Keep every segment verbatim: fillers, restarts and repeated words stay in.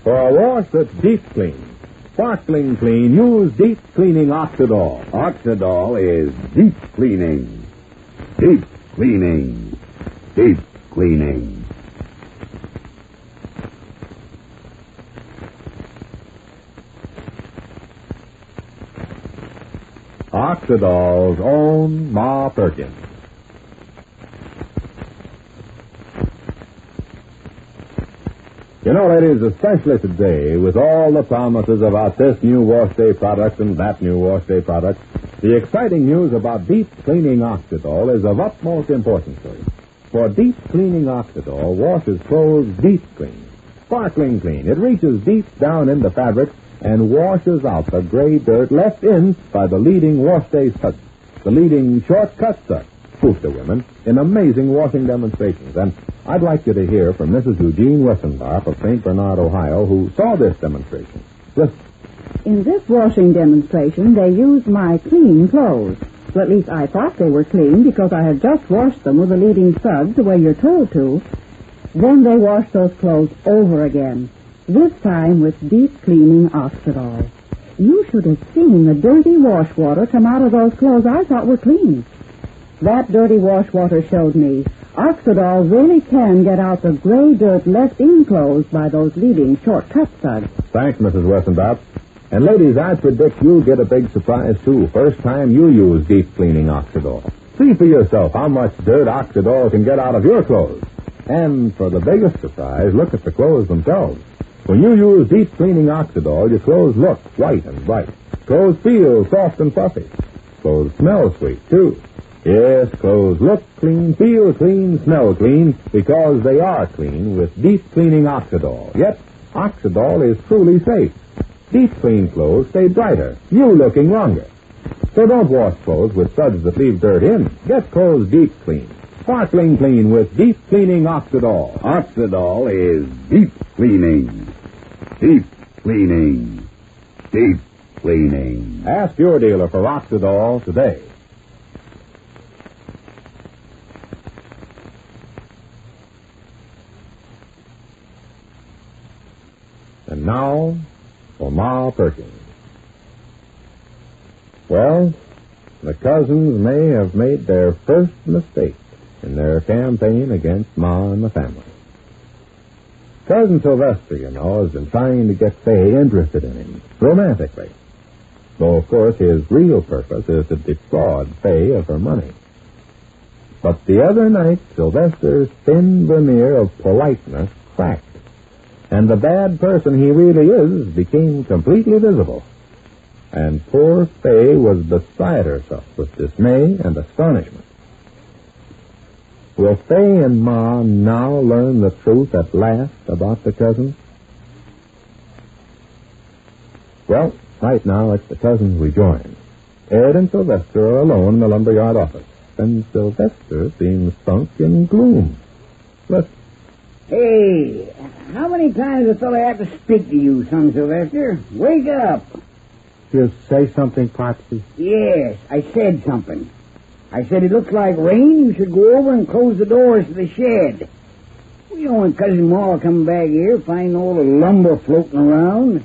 For a wash that's deep clean, sparkling clean, use deep cleaning Oxidol. Oxidol is deep cleaning. Deep cleaning. Deep cleaning. Oxidol's own Ma Perkins. You know, ladies, especially today, with all the promises about this new wash day product and that new wash day product, the exciting news about deep cleaning Oxidol is of utmost importance to you. For deep cleaning Oxidol washes clothes deep clean, sparkling clean. It reaches deep down in the fabric and washes out the gray dirt left in by the leading wash day suds, the leading shortcut suds, proof to women in amazing washing demonstrations. And I'd like you to hear from Missus Eugene Wessenbarp of Saint Bernard, Ohio, who saw this demonstration. Listen. In this washing demonstration, they used my clean clothes. Well, at least I thought they were clean because I had just washed them with the leading suds the way you're told to. Then they washed those clothes over again, this time with deep cleaning Oxidol. You should have seen the dirty wash water come out of those clothes I thought were clean. That dirty wash water showed me Oxidol really can get out the gray dirt left in clothes by those leading shortcut suds. Thanks, Missus Wessenbarp. And ladies, I predict you'll get a big surprise, too, first time you use deep cleaning Oxidol. See for yourself how much dirt Oxidol can get out of your clothes. And for the biggest surprise, look at the clothes themselves. When you use deep cleaning Oxidol, your clothes look white and bright. Clothes feel soft and fluffy. Clothes smell sweet, too. Yes, clothes look clean, feel clean, smell clean, because they are clean with deep cleaning Oxidol. Yet, Oxidol is truly safe. Deep clean clothes stay brighter, you looking longer. So don't wash clothes with suds that leave dirt in. Get clothes deep clean, sparkling clean with deep cleaning Oxidol. Oxidol is deep cleaning. Deep cleaning. Deep cleaning. Ask your dealer for Oxidol today. And now, for Ma Perkins. Well, the cousins may have made their first mistake in their campaign against Ma and the family. Cousin Sylvester, you know, has been trying to get Fay interested in him, romantically. Though, of course, his real purpose is to defraud Fay of her money. But the other night, Sylvester's thin veneer of politeness cracked, and the bad person he really is became completely visible. And poor Fay was beside herself with dismay and astonishment. Will Fay and Ma now learn the truth at last about the cousins? Well, right now it's the cousins we join. Ed and Sylvester are alone in the lumberyard office, and Sylvester seems sunk in gloom. Listen. Hey, how many times does a fella have to speak to you, son Sylvester? Wake up. You say something, Popsy? Yes, I said something. I said it looks like rain. You should go over and close the doors to the shed. We don't want Cousin Ma coming back here, find all the lumber floating around.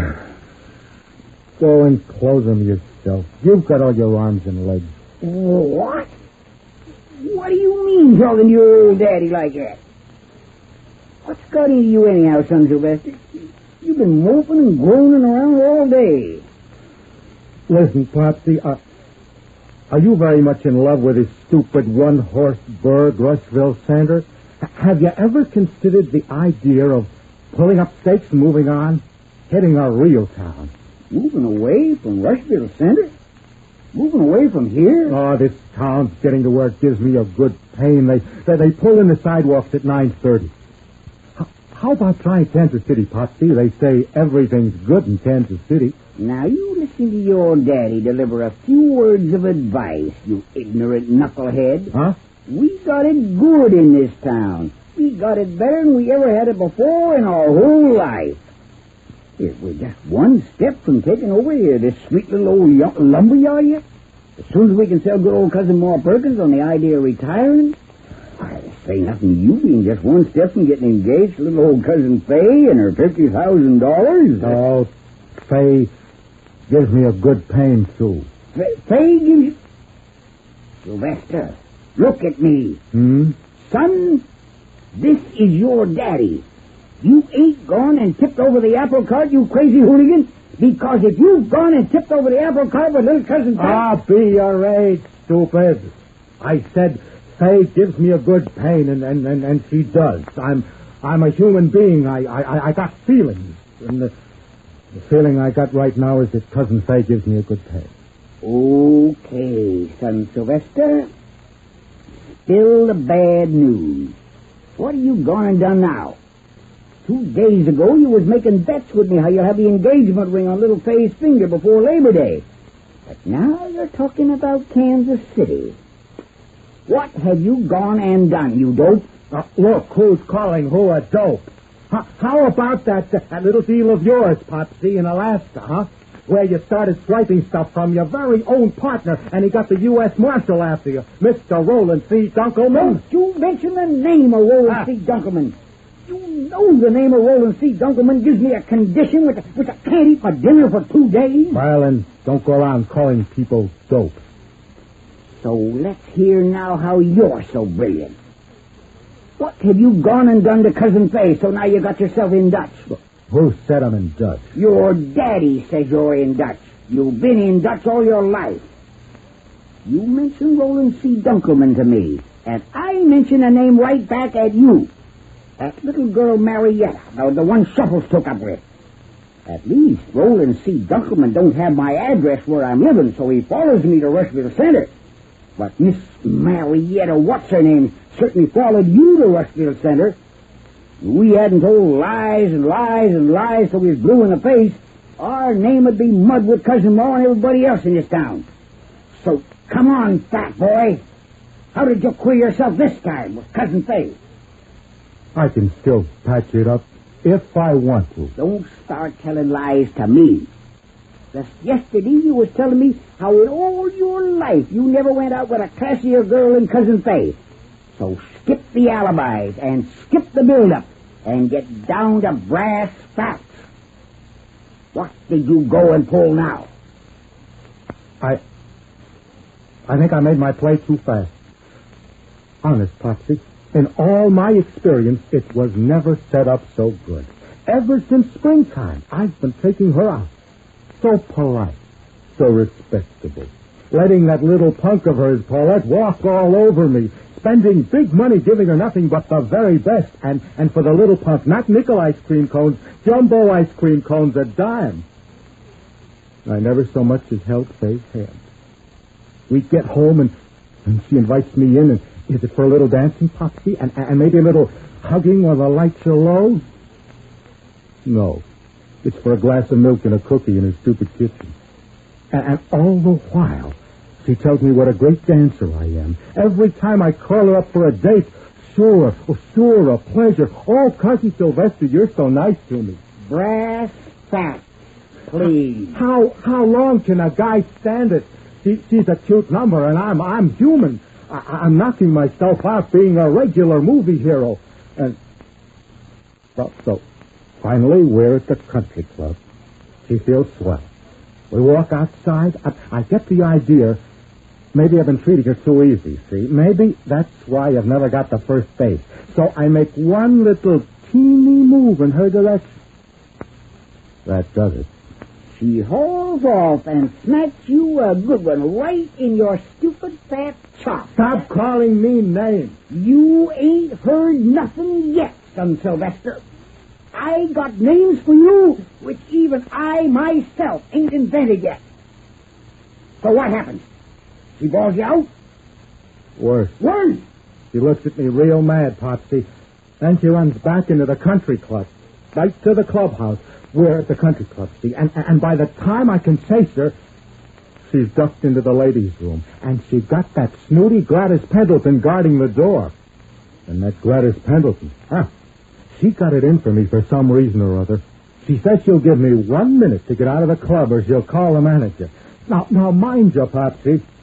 Go and close them yourself. You've got all your arms and legs. What? What do you mean talking to your old daddy like that? What's got into you anyhow, son Sylvester? You've been moping and groaning around all day. Listen, Popsy, uh, are you very much in love with this stupid one-horse burg, Rushville Sanders? H- have you ever considered the idea of pulling up stakes and moving on? Hitting a real town? Moving away from Rushville Center? Moving away from here? Oh, this town's getting to where it gives me a good pain. They they, they pull in the sidewalks at nine thirty. H- how about trying Kansas City, Popsy? They say everything's good in Kansas City. Now, you listen to your daddy deliver a few words of advice, you ignorant knucklehead. Huh? We got it good in this town. We got it better than we ever had it before in our whole life. Here, we're just one step from taking over here this sweet little old y- lumberyard yet. As soon as we can sell good old Cousin Ma Perkins on the idea of retiring, why, the say nothing to you being just one step from getting engaged to little old cousin Fay and her fifty thousand dollars. Oh, Fay gives me a good pain, too. F- Fay gives you... Sylvester, look at me. Hmm? Son, this is your daddy. You ain't gone and tipped over the apple cart, you crazy hooligan. Because if you've gone and tipped over the apple cart with little cousin Fay... Ah, be your age, stupid. I said Fay gives me a good pain, and, and, and, and she does. I'm I'm a human being. I, I, I got feelings. And the, the feeling I got right now is that Cousin Fay gives me a good pain. Okay, son Sylvester. Still the bad news. What have you gone and done now? Two days ago you was making bets with me how you'll have the engagement ring on little Fay's finger before Labor Day. But now you're talking about Kansas City. What have you gone and done, you dope? Uh, look, who's calling who a dope? How, how about that, that little deal of yours, Popsy, in Alaska, huh? Where you started swiping stuff from your very own partner, and he got the U S Marshal after you, Mister Roland C. Dunkelman. Don't you mention the name of Roland ah. C. Dunkelman. You know the name of Roland C. Dunkelman gives me a condition which, which I can't eat my dinner for two days. Well, then, don't go around calling people dope. So let's hear now how you're so brilliant. What have you gone and done to Cousin Fay so now you got yourself in Dutch? Who said I'm in Dutch? Your daddy says you're in Dutch. You've been in Dutch all your life. You mentioned Roland C. Dunkelman to me, and I mention a name right back at you. That little girl Marietta, the, the one Shuffles took up with. At least Roland C. Dunkelman don't have my address where I'm living, so he follows me to Rushville Center. But Miss Marietta, what's her name, certainly followed you to Rushville Center. We hadn't told lies and lies and lies till we was blue in the face. Our name would be mud with Cousin Ma and everybody else in this town. So come on, fat boy. How did you queer yourself this time with Cousin Fay? I can still patch it up if I want to. Don't start telling lies to me. Just yesterday you was telling me how in all your life you never went out with a classier girl than Cousin Fay. So skip the alibis and skip the build-up and get down to brass facts. What did you go and pull now? I... I think I made my play too fast. Honest, Popsy, in all my experience, it was never set up so good. Ever since springtime, I've been taking her out. So polite, so respectable. Letting that little punk of hers, Paulette, walk all over me. Spending big money giving her nothing but the very best. And, and for the little punk, not nickel ice cream cones, jumbo ice cream cones a dime. I never so much as held Fay's hand. We get home and, and she invites me in. And is it for a little dancing, Popsy? And, and maybe a little hugging while the lights are low? No. It's for a glass of milk and a cookie in her stupid kitchen. And, and all the while, she tells me what a great dancer I am. Every time I call her up for a date, sure, oh, sure, a pleasure. Oh, Cousin Sylvester, you're so nice to me. Brass facts, please. How how long can a guy stand it? She, she's a cute number, and I'm I'm human. I, I'm knocking myself out being a regular movie hero. And well, so finally, we're at the country club. She feels swell. We walk outside. I, I get the idea. Maybe I've been treating her too easy, see? Maybe that's why I've never got the first base. So I make one little teeny move in her direction. That does it. She hauls off and smacks you a good one right in your stupid fat chop. Stop calling me names. You ain't heard nothing yet, son Sylvester. I got names for you which even I myself ain't invented yet. So what happens? She balls you out? Worse. Worse? She looks at me real mad, Popsy. Then she runs back into the country club. Right to the clubhouse. We're at the country club, see? And, and by the time I can chase her, she's ducked into the ladies' room. And she got that snooty Gladys Pendleton guarding the door. And that Gladys Pendleton, huh? She got it in for me for some reason or other. She says she'll give me one minute to get out of the club or she'll call the manager. Now, now mind you, Popsy,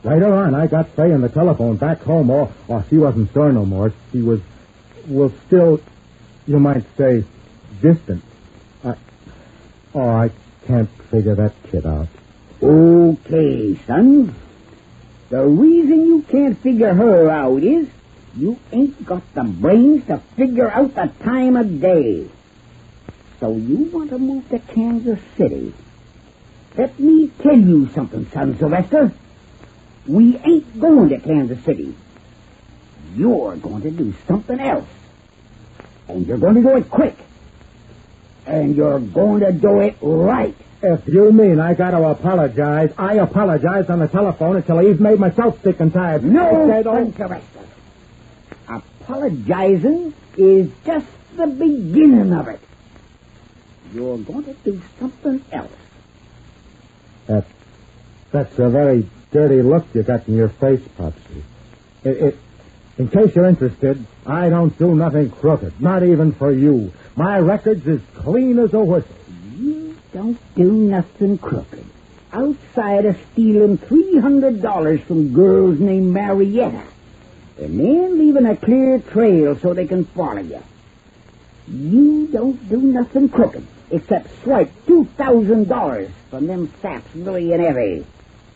Later on, I got Fay on the telephone back home. Oh, oh, she wasn't sure no more. She was, well, still, you might say, distant. I, oh, I can't figure that kid out. Okay, son. The reason you can't figure her out is you ain't got the brains to figure out the time of day. So you want to move to Kansas City. Let me tell you something, son Sylvester. We ain't going to Kansas City. You're going to do something else. And you're going to do it quick. And you're going to do it right. If you mean I got to apologize, I apologize on the telephone until I've made myself sick and tired. No, I son Sylvester. Apologizing is just the beginning of it. You're going to do something else. That, that's a very dirty look you got in your face, Popsy. It, it, in case you're interested, I don't do nothing crooked, not even for you. My record's as clean as a whistle. You don't do nothing crooked, outside of stealing three hundred dollars from girls named Marietta, and then leaving a clear trail so they can follow you. You don't do nothing crooked, except swipe two thousand dollars from them saps, Billy and Evie.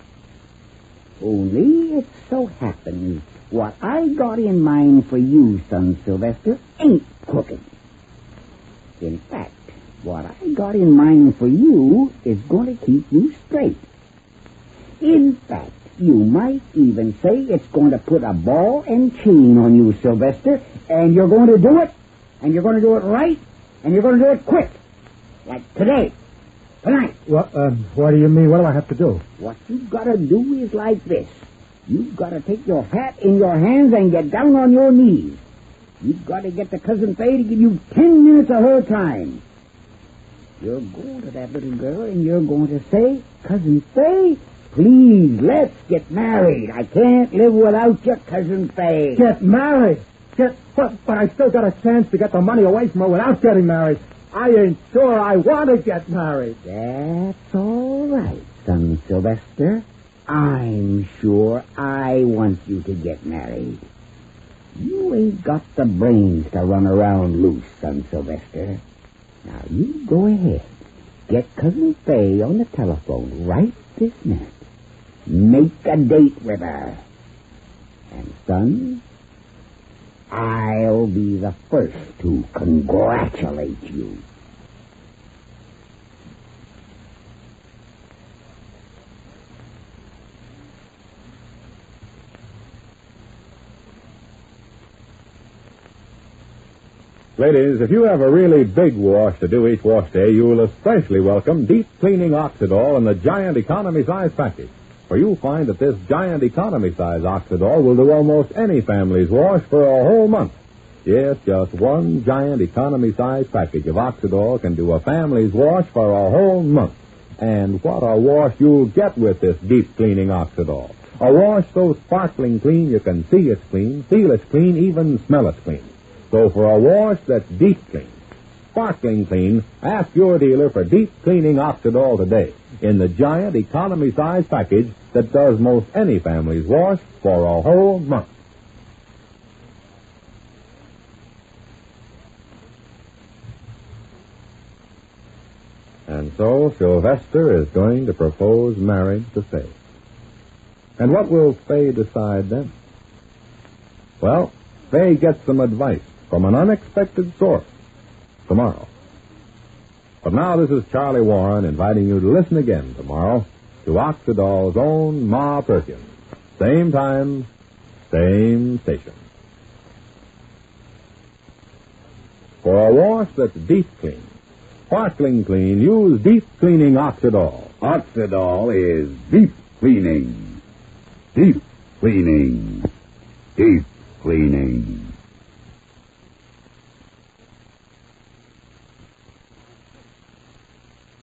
Only it so happens what I got in mind for you, son Sylvester, ain't crooked. In fact, what I got in mind for you is going to keep you straight. In fact, you might even say it's going to put a ball and chain on you, Sylvester, and you're going to do it, and you're going to do it right, and you're going to do it quick. Like today. Tonight. What, um, what do you mean? What do I have to do? What you've got to do is like this. You've got to take your hat in your hands and get down on your knees. You've got to get to Cousin Fay to give you ten minutes of her time. You're going to that little girl and you're going to say, Cousin Fay, please, let's get married. I can't live without you, Cousin Fay. Get married? Get, but, but I still got a chance to get the money away from her without getting married. I ain't sure I want to get married. That's all right, son Sylvester. I'm sure I want you to get married. You ain't got the brains to run around loose, son Sylvester. Now, you go ahead. Get Cousin Fay on the telephone right this minute. Make a date with her. And, son, I'll be the first to congratulate you. Ladies, if you have a really big wash to do each wash day, you will especially welcome Deep Cleaning Oxidol in the Giant Economy Size package. For you'll find that this Giant Economy Size Oxidol will do almost any family's wash for a whole month. Yes, just one Giant Economy Size package of Oxidol can do a family's wash for a whole month. And what a wash you'll get with this Deep Cleaning Oxidol. A wash so sparkling clean you can see it's clean, feel it's clean, even smell it's clean. So for a wash that's deep clean, sparkling clean, ask your dealer for Deep Cleaning Oxidol today in the Giant Economy Size package that does most any family's wash for a whole month. And so Sylvester is going to propose marriage to Fay. And what will Fay decide then? Well, Fay gets some advice from an unexpected source tomorrow. But now this is Charlie Warren inviting you to listen again tomorrow to Oxidol's own Ma Perkins. Same time, same station. For a wash that's deep clean, sparkling clean, use Deep Cleaning Oxidol. Oxidol is deep cleaning. Deep cleaning. Deep cleaning.